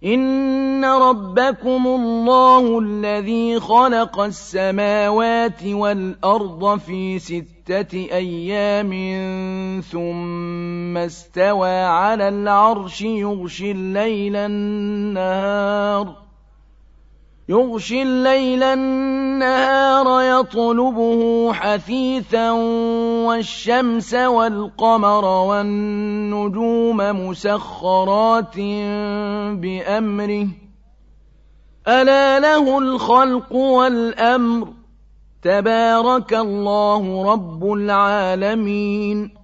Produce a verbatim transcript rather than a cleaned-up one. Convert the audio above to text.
إن ربكم الله الذي خلق السماوات والأرض في ستة أيام ثم استوى على العرش يغشي الليل النهار يغشي الليل النهار يطلبه حثيثا والشمس والقمر والنجوم مسخرات بأمره ألا له الخلق والأمر تبارك الله رب العالمين.